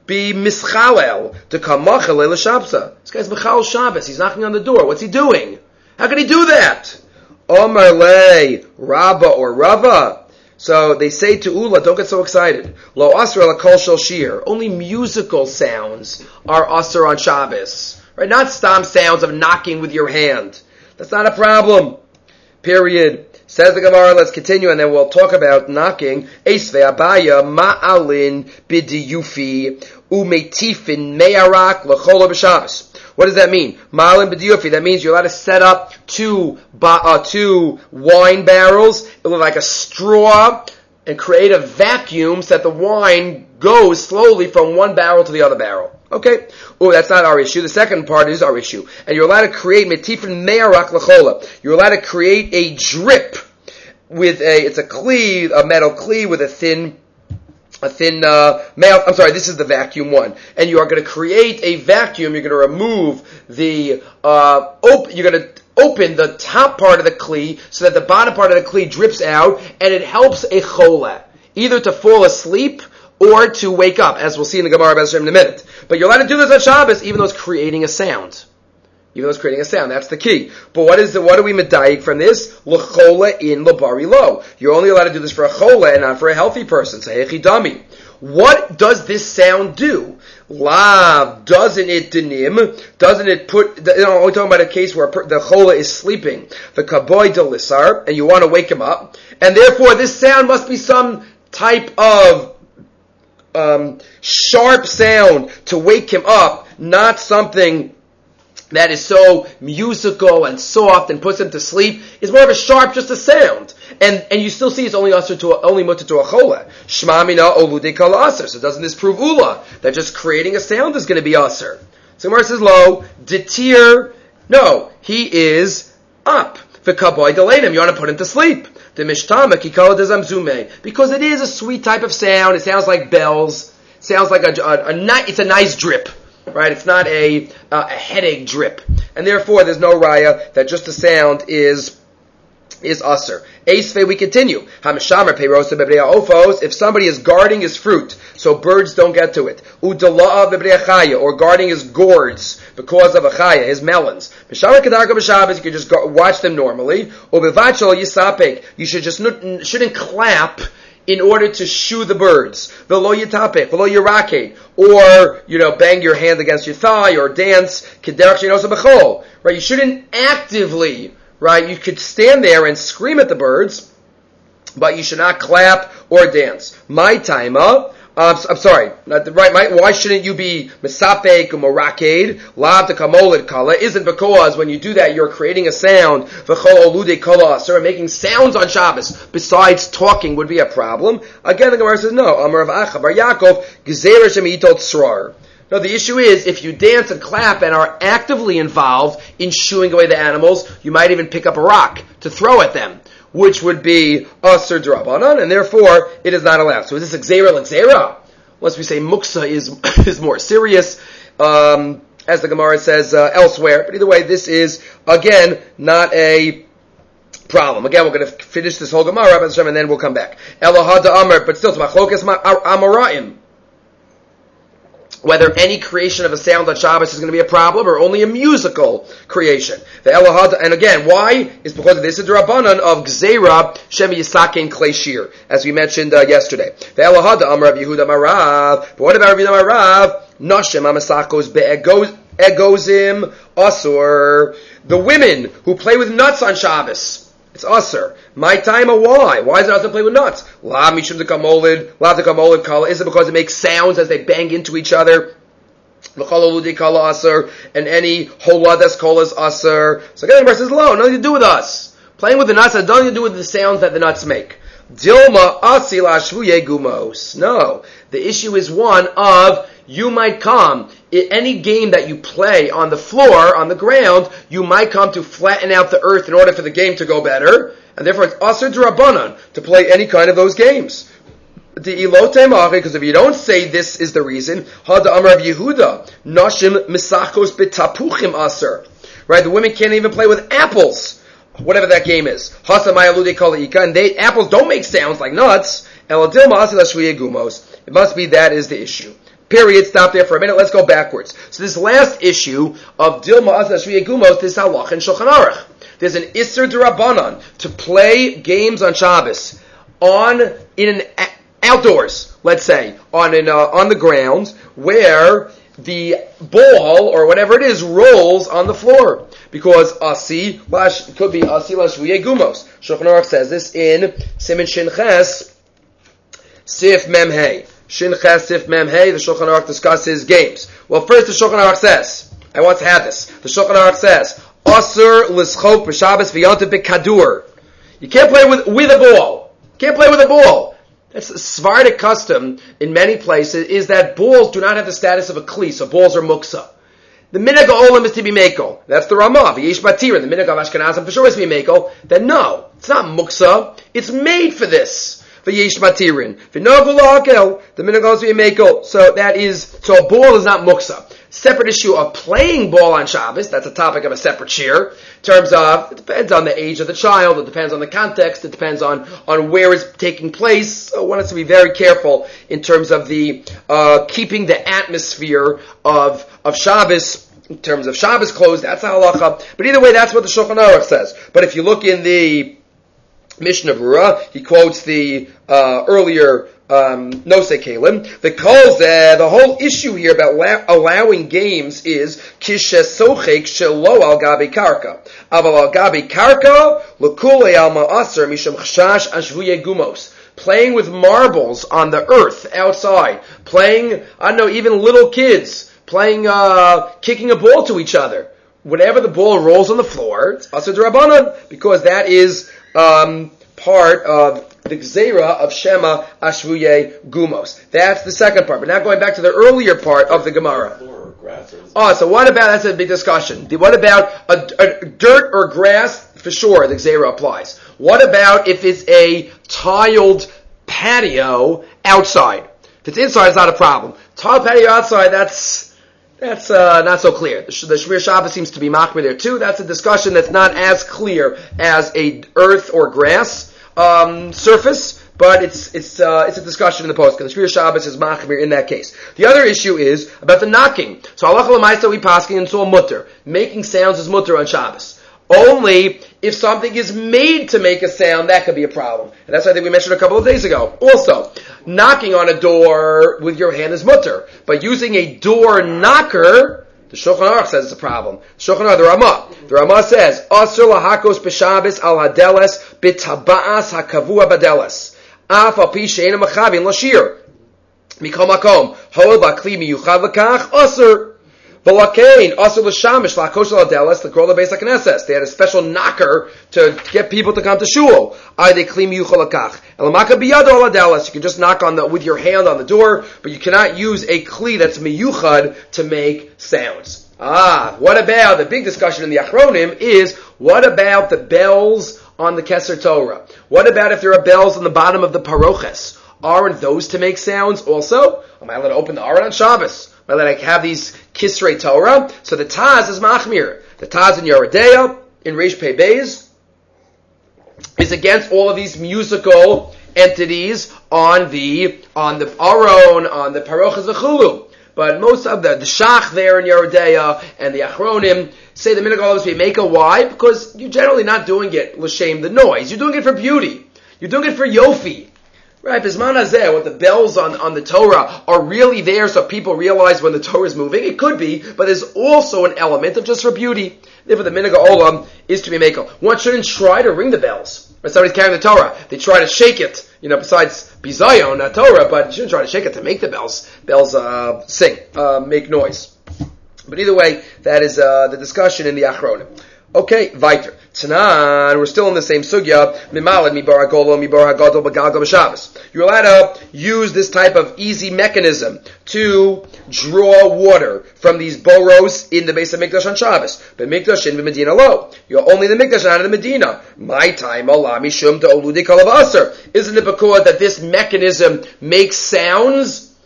be mischalel to kamachal le'lashabsa. This guy's mechal Shabbos. He's knocking on the door. What's he doing? How can he do that? Omar le Rabba or Rava. So they say to Ula, don't get so excited. Lo asr ala kol shel shir. Only musical sounds are asr on Shabbos. Right? Not stam sounds of knocking with your hand. That's not a problem. Period. Says the Gemara, let's continue, and then we'll talk about knocking. Esve abaya ma'alin bidiyufi umetifin me'arak l'chol b'Shabbos. What does that mean? Ma'alin bidiyufi. That means you're allowed to set up two uh, two wine barrels. It looks like a straw, and create a vacuum so that the wine goes slowly from one barrel to the other barrel. Okay? Oh, that's not our issue. The second part is our issue. And you're allowed to create metifin me'arak l'chola. You're allowed to create a drip with a, it's a kli, a metal kli with a thin, a thin, uh, male, I'm sorry, this is the vacuum one. And you are going to create a vacuum, you're going to remove the, uh, op- you're going to open the top part of the kli so that the bottom part of the kli drips out, and it helps a chola, either to fall asleep or to wake up, as we'll see in the Gemara B'Ezras in a minute. But you're allowed to do this on Shabbos, even though it's creating a sound. Even though it's creating a sound, that's the key. But what is the, what do we medayik from this? L'chola in l'bari lo. You're only allowed to do this for a chola and not for a healthy person. So hechidami. What does this sound do? Lav, doesn't it denim? Doesn't it put, you know, we're talking about a case where the chola is sleeping, the kaboy delisar, and you want to wake him up, and therefore this sound must be some type of um, sharp sound to wake him up, not something that is so musical and soft and puts him to sleep. Is more of a sharp, just a sound. And and you still see it's only usher to a, only mutter to a chola. Shma mina olude kala aser. So doesn't this prove ula that just creating a sound is going to be aser? So Gemara says lo detir. No, he is up. V'kaboy delanim. You want to put him to sleep. The mishtama kikala dezamzume, because it is a sweet type of sound. It sounds like bells. It sounds like a, a, a, a it's a nice drip. Right, it's not a, uh, a headache drip, and therefore there's no raya that just the sound is is usher. Eisve, we continue. Hamishamer peirosa bebreya ofos. If somebody is guarding his fruit, so birds don't get to it. Udala'a bebreya chaya, or guarding his gourds because of a chaya, his melons. Mishamer kedarka b'Shabbos, you can just go, watch them normally. Or bevachol yisapek, you should just shouldn't clap in order to shoo the birds. Velo yitapek, velo yirake, or, you know, bang your hand against your thigh, or dance, kederach sheinosa b'chol. Right, you shouldn't actively, right, you could stand there and scream at the birds, but you should not clap or dance. My taima, uh, I'm sorry, not the, right, my, why shouldn't you be misapek or moraked, lav to kamolid kala, isn't because when you do that you're creating a sound, v'chol olude kala asur, making sounds on Shabbos besides talking would be a problem. Again, the Gemara says no, Amar of Acha bar Yaakov, gezeira shemitot srar. No, the issue is, if you dance and clap and are actively involved in shooing away the animals, you might even pick up a rock to throw at them, which would be Asur D'Rabbanan, and therefore it is not allowed. So is this Xera l'Xera? Unless we say Muksa is is more serious, um, as the Gemara says uh, elsewhere. But either way, this is, again, not a problem. Again, we're going to finish this whole Gemara, and then we'll come back. Elahada Amar, but still, it's Machlokas Amoraim. Whether any creation of a sound on Shabbos is going to be a problem, or only a musical creation. The Elahad, and again, why? Is because of this is the Rabbanan of Gzeira Shem Yisakein Klei Shir, as we mentioned uh, yesterday. The Elahad Amar of Yehuda Marav. But what about Yehuda Marav? Noshem Amasakos Be'egozim Asur. The women who play with nuts on Shabbos. It's usher. My time, a why? Why is it usher to play with nuts? La mishum dekamolid, la dekamolid kala. Is it because it makes sounds as they bang into each other? L'chaloludi kala usher, and any holadas kala is usher. So again, the verse says, "Lo, nothing to do with us. Playing with the nuts has nothing to do with the sounds that the nuts make." Dilma asila shvuye gumos. No, the issue is one of you might come. In any game that you play on the floor, on the ground, you might come to flatten out the earth in order for the game to go better, and therefore it's asur d'Rabbanan to play any kind of those games. Because if you don't say this is the reason, Hada Amar of Yehuda, Nashim Misachos B'Tapuchim Asur. Right, the women can't even play with apples, whatever that game is. And they apples don't make sounds like nuts. It must be that is the issue. Period. Stop there for a minute. Let's go backwards. So this last issue of Dilma Asna Shviya Gumos, this halach in Shulchan Aruch. There's an Isser D'Rabbanan to play games on Shabbos on in an outdoors, let's say, on an uh, on the ground where the ball or whatever it is rolls on the floor, because asi lash could be asi lashviye gumos. Shulchan Aruch says this in Siman Shin Ches Sif Mem Hey. Shin Ches Sif Mem Hey. The Shulchan Aruch discusses games. Well, first the Shulchan Aruch says, I once had this. The Shulchan Aruch says, Asur l'schok b'Shabbos v'yontiv b'kadur. You can't play with with a ball. You can't play with a ball. That's the Sephardic custom in many places, is that balls do not have the status of a kli, so balls are muksa. The minhag olam is to be meko. That's the Ramah. V'yesh batir. The minhag of Ashkenazim for sure is to be meko. Then no, it's not muksa. It's made for this. V'yesh batirin. V'nogu la'akel. The minhag is to be meko. So that is, so a ball is not muksa. Separate issue of playing ball on Shabbos. That's a topic of a separate shir. In terms of, it depends on the age of the child, it depends on the context, it depends on, on where it's taking place. So one has to be very careful in terms of the, uh, keeping the atmosphere of, of Shabbos, in terms of Shabbos clothes, that's a halacha. But either way, that's what the Shulchan Aruch says. But if you look in the Mishnah Berurah, he quotes the, uh, earlier Um, no say Kalim. The calls uh, the whole issue here about la- allowing games is kishesochek shelo al gabi karka. Aval al gabi karka lekule al ma'aser misham chashash ashvuye gumos. Playing with marbles on the earth outside. Playing, I don't know, even little kids playing, uh, kicking a ball to each other. Whenever the ball rolls on the floor, it's asur d'Rabbanan, because that is um, part of the Gzeira of Shema Ashvuye Gumos. That's the second part. But now going back to the earlier part of the Gemara. Oh, so what about, that's a big discussion. What about a, a dirt or grass? For sure, the Gzeira applies. What about if it's a tiled patio outside? If it's inside, it's not a problem. Tiled patio outside, that's that's uh, not so clear. The, the Shmir Shabbos seems to be machmir there too. That's a discussion that's not as clear as a earth or grass Um, surface, but it's it's uh, it's a discussion in the post. The Shmir Shabbos is machmir in that case. The other issue is about the knocking. So halacha l'maisa we paskin into a mutter. Making sounds is mutter on Shabbos. Only if something is made to make a sound, that could be a problem. And that's what I think we mentioned a couple of days ago. Also, knocking on a door with your hand is mutter, but using a door knocker, the Shulchan Aruch says it's a problem. Shulchan Aruch, the Ramah. The Ramah says, Asur lahakos b'Shabbos al hadeles b'taba'as hakavua badeles. Af al pi she'ena machavin l'shir. Mikol makom. Hoel ba'kli miyuchad l'kach. Asur. V'lakein. Asur l'shamish lahakos al hadeles l'krol l'beis ha'knesses. They had a special knocker to get people to come to shul. Ay de kli miyuchad l'kach. Elamaka biyado al hadeles. You can just knock on the, with your hand on the door, but you cannot use a kli that's miyuchad to make sounds. Ah, what about, the big discussion in the Achronim is, what about the bells on the Keser Torah? What about if there are bells on the bottom of the Paroches? Aren't those to make sounds also? Am I allowed to open the Aron on Shabbos? Am I allowed to have these Kisrei Torah? So the Taz is Machmir. The Taz in Yeridea, in Reish Pei Beis, is against all of these musical entities on the, on the Aron, on the Paroches V'chulu. But most of the, the Shach there in Yeridea and the Achronim say the minhag olam is to be meka. Why? Because you're generally not doing it l'shem the noise. You're doing it for beauty. You're doing it for yofi. Right? Bisman hazeh, what the bells on, on the Torah are really there so people realize when the Torah is moving. It could be, but there's also an element of just for beauty. Therefore the minhag olam is to be meka. One shouldn't try to ring the bells. When somebody's carrying the Torah, they try to shake it, you know, besides bizayon, not Torah, but you shouldn't try to shake it to make the bells, bells, uh, sing, uh, make noise. But either way, that is, uh, the discussion in the Achronim. Okay, weiter. Tanan, we're still in the same sugya. Mimalad mibar hagolo mibar hagadol b'galgal b'Shabbos. You're allowed to use this type of easy mechanism to draw water from these boros in the base of Mikdash on Shabbos. But Mikdash in the Medina lo. You're only the Mikdash, not in the Medina. My time Allah mishum to oludi kalav aser. Isn't it because that this mechanism makes sounds?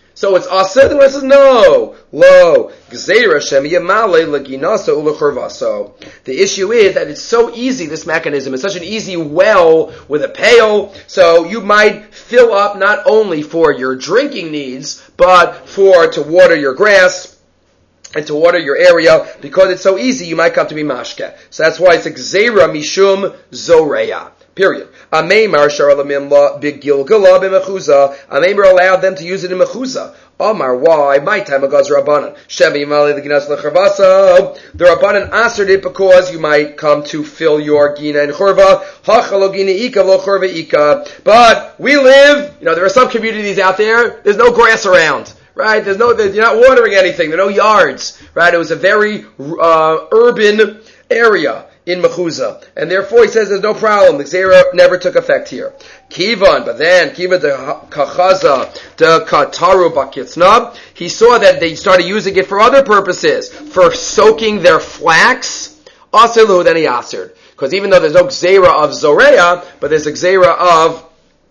So it's asa. The Gemara says no. Lo gzeira shem yamale leginasa ulechurvaso. The issue is that it's so easy. This mechanism is such an easy well with a pail. So you might fill up not only for your drinking needs, but for to water your grass and to water your area. Because it's so easy, you might come to be mashke. So that's why it's a gzeira mishum zoreya. Period. Ameimar sharalamimla bigilgala b'mechuza. Ameimar allowed them to use it in mechuza. Amar, why? My time agaz rabbanan. Shemi mali the ginas lecharvasa. The rabbanan answered it because you might come to fill your gina and churva. Hachalo gina ika lo churva ika. But we live. You know, there are some communities out there. There's no grass around. Right? There's no. You're not watering anything. There are no yards. Right? It was a very uh, urban area in Mechuza. And therefore he says there's no problem. The Gzeira never took effect here. Kivan, but then, Kivan de Kachaza de Kataru Bakitzna, he saw that they started using it for other purposes, for soaking their flax, Asilu, then he answered. Because even though there's no Gzeira of Zoreya, but there's a Gzeira of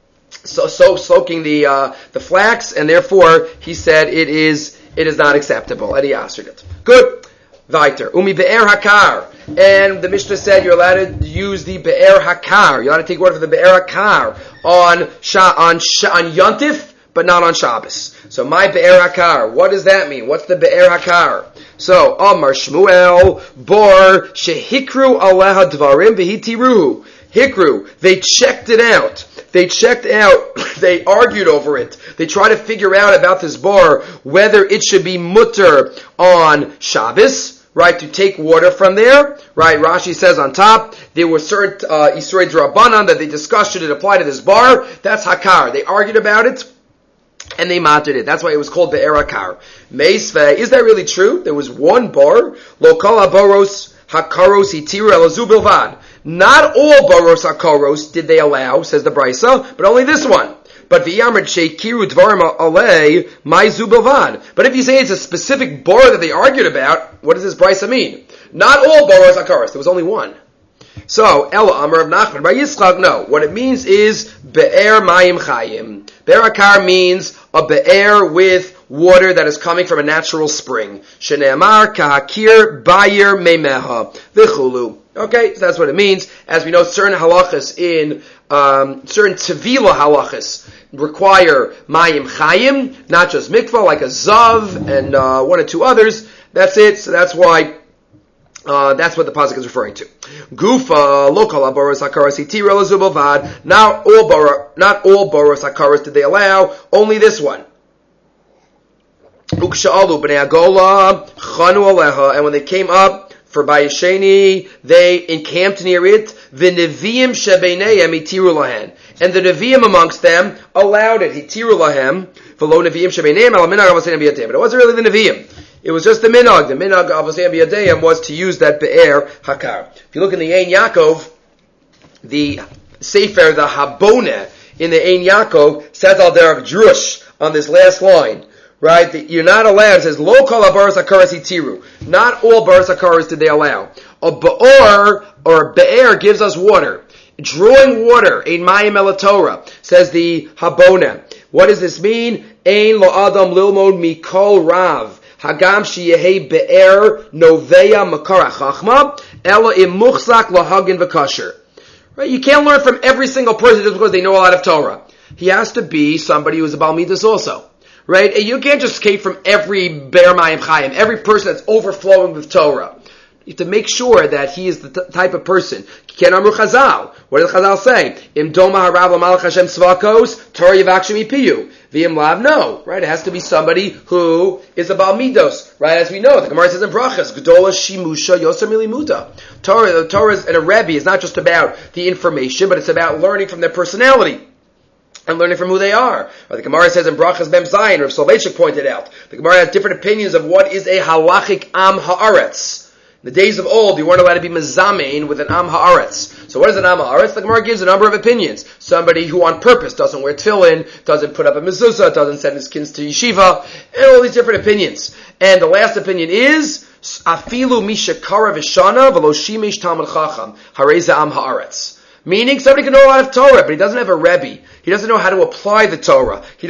so, so soaking the uh, the flax, and therefore he said it is it is not acceptable, and he answered it. Good. Weiter. Umi be'er hakar. And the Mishnah said you're allowed to use the be'er hakar. You're allowed to take water for the be'er hakar on sha, on sha, on Yontif, but not on Shabbos. So my be'er hakar. What does that mean? What's the be'er hakar? So Amar Shmuel bor shehikru aleha dvarim v'hitiruhu. Hikru. They checked it out. They checked out. They argued over it. They tried to figure out about this bar whether it should be mutter on Shabbos. Right, to take water from there. Right, Rashi says on top, there were certain uh, Isurei D'Rabbanan that they discussed, should it apply to this bar? That's Hakar. They argued about it, and they mated it. That's why it was called Be'er Hakar. Meisve, is that really true? There was one bar, Lokal Haboros Hakaros Hitiru Elazu Bilvad. Not all Baros Hakaros did they allow, says the Brisa, but only this one. But v'yamrid sheikiru dvarim alei ma'zu bilvad. But if you say it's a specific bar that they argued about, what does this brisa mean? Not all baros akaros. There was only one. So Ella Amar of Nachman by Yitzchak. No, what it means is be'er mayim chayim. Be'er akar means a be'er with water that is coming from a natural spring. Shene'amar kahakir bayir meimeha v'chulu. Okay, so that's what it means. As we know, certain halachas in um, certain tevila halachas require mayim chayim, not just mikvah, like a zav and uh, one or two others. That's it. So that's why uh, that's what the pasuk is referring to. Gufa lokal baros hakaros hitira lazubavad. Not all bar, not all baros hakaros did they allow. Only this one. Uksha'alu b'nei agola chanu aleha, and when they came up for Bayesheni, they encamped near it. V'neviim shebeineim hitiru lahen, and the neviim amongst them allowed it. Hitiru lahem v'lo neviim shebeineim al minhag avoseim b'yadeim. But it wasn't really the neviim; it was just the minhag. The minhag avoseim b'yadeim was to use that be'er hakar. If you look in the Ein Yaakov, the Sefer, the Haboneh in the Ein Yaakov says al derech drush on this last line. Right, that you're not allowed. It says lo kol habaros hakaras hitiru. Not all baros hakaras did they allow. A ba'or or a be'er gives us water. Drawing water, ein mayim el Torah, says the Haboneh. What does this mean? Ein lo adam lilmod mikol rav hagam sheyehei be'er noveya makar hachachma ela im muchzak lahagin v'kasher. Right, you can't learn from every single person just because they know a lot of Torah. He has to be somebody who's a Baal Midas also. Right? And you can't just escape from every Be'er Mayim Chayim, every person that's overflowing with Torah. You have to make sure that he is the t- type of person. Ken Amru Chazal. What does Chazal say? Im Doma Harav L'Malach Hashem Tzvakos, Torah Yivakshim Yipiyu. V'im Lav, no. Right? It has to be somebody who is a Baal Midos. Right? As we know, the Gemara says in Brachas, Gdola Shimusha Yoser Milimuta. Torah, the Torah and a Rebbe is not just about the information, but it's about learning from their personality. And learning from who they are. Or the Gemara says in Brachas Mem Zayin, Rav Soloveitchik pointed out, the Gemara has different opinions of what is a halachic am haaretz. In the days of old, you weren't allowed to be mezamein with an am haaretz. So what is an am haaretz? The Gemara gives a number of opinions. Somebody who on purpose doesn't wear tefillin, doesn't put up a mezuzah, doesn't send his kids to yeshiva, and all these different opinions. And the last opinion is, afilu mishakara v'shana v'lo shimish talmud chacham, hareza am haaretz. Meaning, somebody can know a lot of Torah, but he doesn't have a Rebbe. He doesn't know how to apply the Torah. He doesn't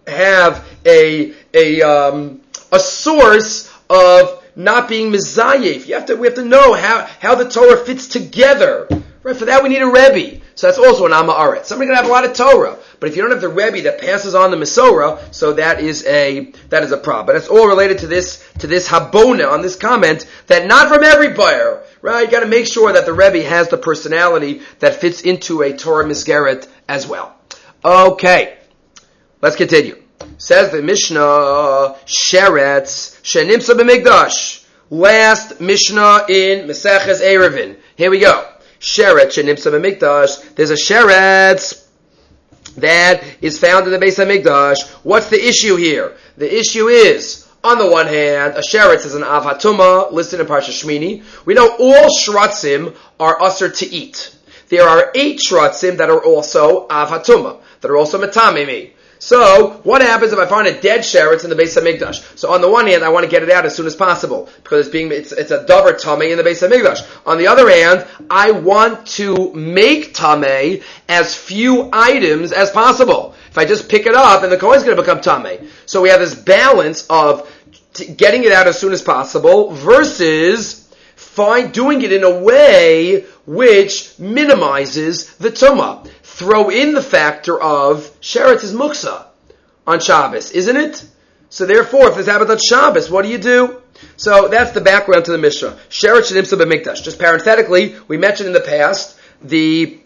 have a a um, a source of not being mizayef. You have to we have to know how, how the Torah fits together. Right? For that we need a Rebbe. So that's also an Amma Aretz. Somebody's gonna have a lot of Torah, but if you don't have the Rebbe that passes on the Masorah, so that is a that is a problem. But it's all related to this to this Habona on this comment that not from every buyer. Right? You got to make sure that the Rebbe has the personality that fits into a Torah Misgeret as well. Okay, let's continue. Says the Mishnah, Sheretz Shenimsa b'Mikdash. Last Mishnah in Maseches Eruvin. Here we go. Sheretz Shenimsa b'Mikdash. There's a Sheretz that is found in the Beis HaMikdash. What's the issue here? The issue is, on the one hand, a sheretz is an av hatuma listed in Parsha Shmini. We know all shratzim are usher to eat. There are eight shratzim that are also av hatuma, that are also metamimi. So, what happens if I find a dead sheretz in the Beis HaMikdash? So, on the one hand, I want to get it out as soon as possible because it's being it's, it's a davar tamei in the Beis HaMikdash. On the other hand, I want to make tamei as few items as possible. If I just pick it up, then the kohen's going to become tamei. So, we have this balance of t- getting it out as soon as possible versus find doing it in a way which minimizes the tumah. Throw in the factor of sheretz is muksa on Shabbos, isn't it? So therefore, if there's Habbat on Shabbos, what do you do? So that's the background to the Mishnah. Sheretz shenimsa b'mikdash. Just parenthetically, we mentioned in the past the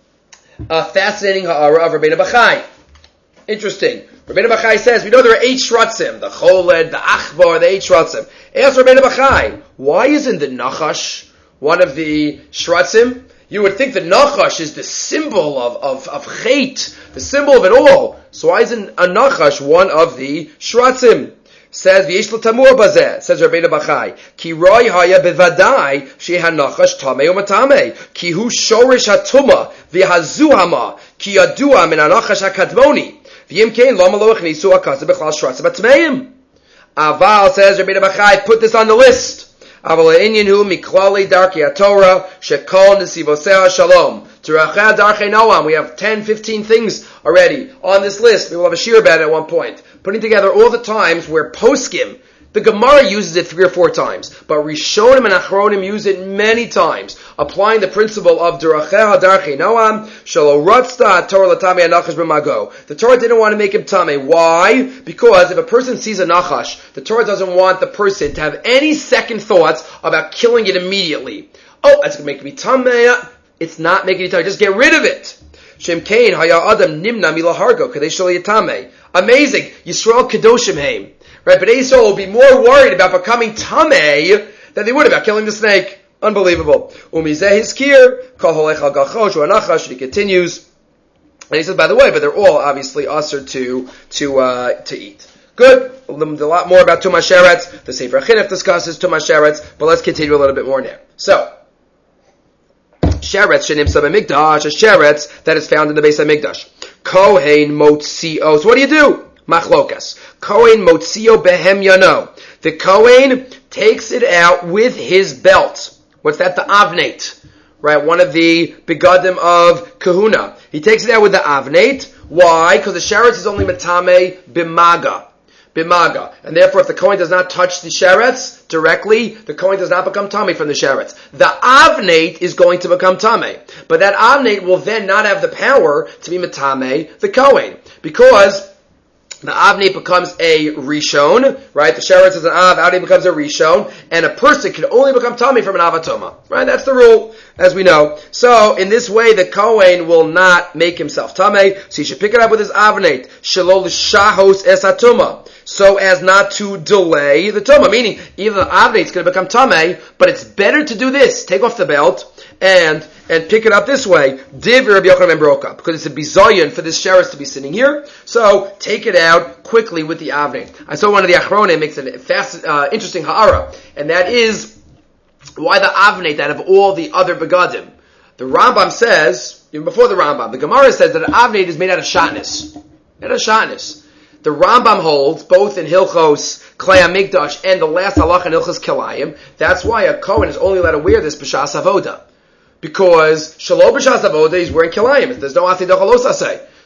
uh, fascinating ha'ara of Rabbeinu Bachai. Interesting. Rabbeinu Bachai says, we know there are eight shratzim, the choled, the achbar, the eight shratzim. Ask Rabbeinu Bachai, why isn't the nachash one of the shratzim? You would think the nachash is the symbol of, of, of chait, the symbol of it all. So why isn't a nachash one of the shratzim? Says, v'yesh l'tamur bazeh, says Rabbeinu Bachai, ki roi haya bevadai, sheha nachash tamei u'matamei, ki hu shorish hatuma, v'hazuhama, ki yadua min hanachash hakadmoni, v'yim kein lo malo echnisu akasa b'chlal shratzim atmeim. Aval, says Rabbeinu Bachai, put this on the list. Aval ha'inyan miklali darkei haTorah shekol nesivosea shalom. Terachah darkei noam. We have ten, fifteen things already on this list. We will have a shir about it at one point. Putting together all the times where poskim, the Gemara uses it three or four times, but Rishonim and Achronim use it many times, applying the principle of Deracheh Darchei Noam, Shelo Ratzta Torah Latame Anachash B'Mago. The Torah didn't want to make him Tameh. Why? Because if a person sees a Nachash, the Torah doesn't want the person to have any second thoughts about killing it immediately. Oh, that's going to make me Tameh. It's not making it Tameh. Just get rid of it. Shem Kain Haya Adam Nimna Milahargo Kadei Shelo Yatameh. Amazing. Yisrael Kedoshim Haim. Right, but Esau will be more worried about becoming Tameh than they would about killing the snake. Unbelievable. Umizeh Hiskir, Kol Holech Al Galchosh, or Anachash, and he continues. And he says, by the way, but they're all obviously usher to, to, uh, to eat. Good. A lot more about Tumah Sheretz. The Sefer Chinuch discusses Tumah Sheretz, but let's continue a little bit more now. So, Sheretz Shenimsa b'Mikdash, a Sheretz that is found in the Beis HaMikdash. Kohen Motzio. So what do you do? Machlokas. Kohen Motzio behem yano. The Kohen takes it out with his belt. What's that? The avnate. Right? One of the begadim of kahuna. He takes it out with the avnate. Why? Because the sheretz is only metame bimaga. Bimaga. And therefore, if the Kohen does not touch the sheretz directly, the Kohen does not become tamei from the sheretz. The avnate is going to become tamei. But that avnate will then not have the power to be metame the Kohen. Because the avnate becomes a rishon, right? The sheretz is an av, avnate becomes a rishon, and a person can only become tamei from an avatoma, right? That's the rule, as we know. So, in this way, the Kohen will not make himself tamei, so he should pick it up with his avnate, shelo l'shahos es hatuma, so as not to delay the tuma. Meaning, even the avnate is going to become tamei, but it's better to do this: take off the belt and and pick it up this way. Div Rabbi Yochanan ben Broka, because it's a bizayon for this sheretz to be sitting here. So take it out quickly with the avnate. I saw one of the Achronim makes a fast, uh, interesting ha'ara, and that is why the avnate out of all the other begadim. The Rambam says, even before the Rambam, the Gemara says that an avnate is made out of shatnez. Made out of shatnez. The Rambam holds, both in Hilchos Klei HaMikdash and the last halach in Hilchos Kilayim, that's why a Kohen is only allowed to wear this b'shas avoda. Because Shalom b'shas avoda, he's wearing Kilayim. There's no Asi Dochalos Aseh.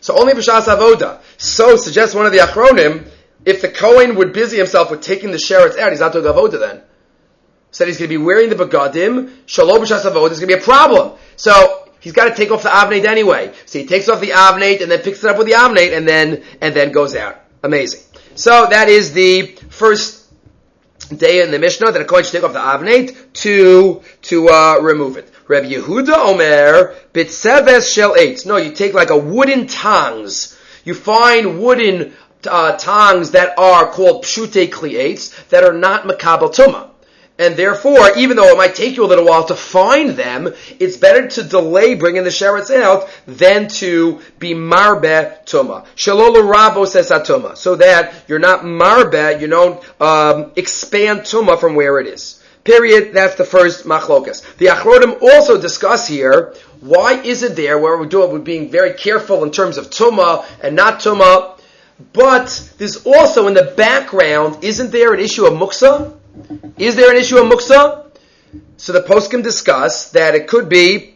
So only b'shas avoda. So suggests one of the achronim, if the Kohen would busy himself with taking the sheretz out, he's not doing avoda then. Said he's going to be wearing the begadim, shalom b'shas avoda, is going to be a problem. So he's got to take off the avnate anyway. So he takes off the avnate and then picks it up with the avnate and then and then goes out. Amazing. So that is the first day in the Mishnah that a Kohen should take off the avnate to to uh, remove it. Rabbi Yehuda Omer bitseves shel eitz. No, you take like a wooden tongs. You find wooden uh, tongs that are called pshute kli eitz that are not makabel tumah. And therefore, even though it might take you a little while to find them, it's better to delay bringing the sheretz out than to be marbe tuma. Shalolu rabo says atuma, so that you're not marbe, you don't um, expand tuma from where it is. Period. That's the first machlokas. The achronim also discuss here why is it there where we do it with being very careful in terms of tuma and not tuma, but there's also in the background, isn't there an issue of muksa? Is there an issue of muksa? So the poskim discuss that it could be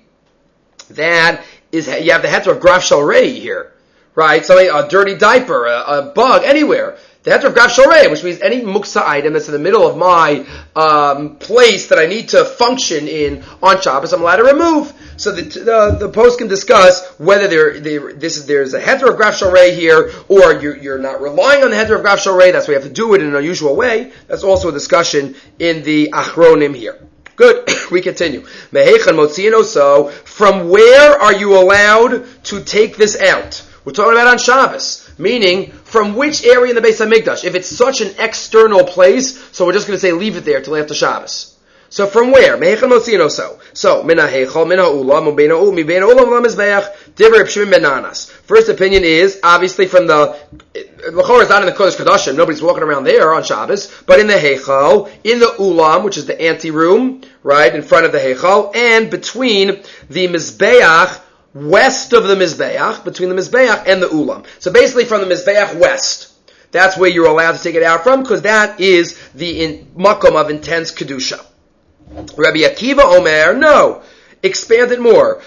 that is you have the heter of graf shalrei here, right? Something, a dirty diaper, a, a bug, anywhere. The heter of graf shalrei, which means any muksa item that's in the middle of my um, place that I need to function in on Shabbos, I'm allowed to remove. So the the, the poskim discuss whether there, there this is there's a heter of graf shalrei here, or you're, you're not relying on the heter of graf shalrei. That's why you have to do it in an unusual way. That's also a discussion in the achronim here. Good. We continue. Mehechan motziino. So from where are you allowed to take this out? We're talking about on Shabbos, meaning from which area in the Beis Hamikdash? If it's such an external place, so we're just going to say leave it there till after Shabbos. So from where? Mehechan motzino so. So, min ha'hechal, min ha'ulam, min ha'ulam, min ha'ulam v'lamizbeach, divrei Reb Shimon ben Nanas. First opinion is, obviously from the, L'chor is not in the Kodesh Kodashim, nobody's walking around there on Shabbos, but in the hechal, in the ulam, which is the anteroom, right, in front of the hechal, and between the mizbeach, west of the mizbeach, between the mizbeach and the ulam. So basically from the mizbeach west. That's where you're allowed to take it out from, because that is the in, makom of intense kedusha. Rabbi Akiva Omer, no. Expand it more.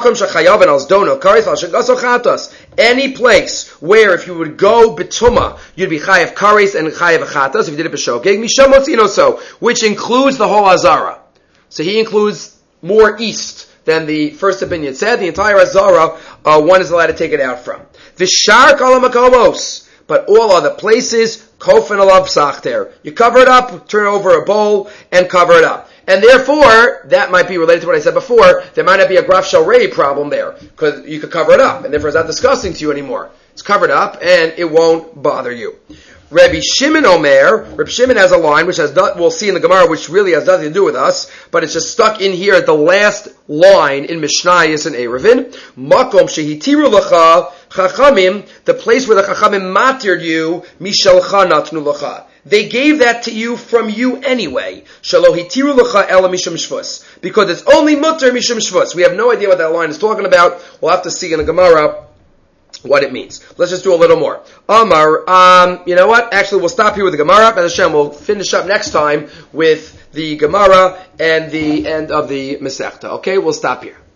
Any place where if you would go betuma, you'd be chayav kares and chayav chatas if you did it b'shogeg. Misham motzino so, which includes the whole Azara. So he includes more east than the first opinion said. The entire Azara, uh, one is allowed to take it out from. V'shar kol hamakomos, but all other places, kofen alav psachter. You cover it up, turn over a bowl, and cover it up. And therefore, that might be related to what I said before, there might not be a graf shalrei problem there, because you could cover it up, and therefore it's not disgusting to you anymore. It's covered up, and it won't bother you. Rabbi Shimon Omer, Rabbi Shimon has a line, which has not, we'll see in the Gemara, which really has nothing to do with us, but it's just stuck in here at the last line in Mishnayos and Eruvin. Makom shehitiru lacha chachamim, the place where the chachamim matired you, mishalcha natnu lacha. They gave that to you from you anyway. Shalohitiru lacha ela mishum shvus. Because it's only mutter mishum shvus. We have no idea what that line is talking about. We'll have to see in the Gemara what it means. Let's just do a little more. Amar, um, you know what? Actually, we'll stop here with the Gemara. As Hashem, we'll finish up next time with the Gemara and the end of the Masechta. Okay, we'll stop here.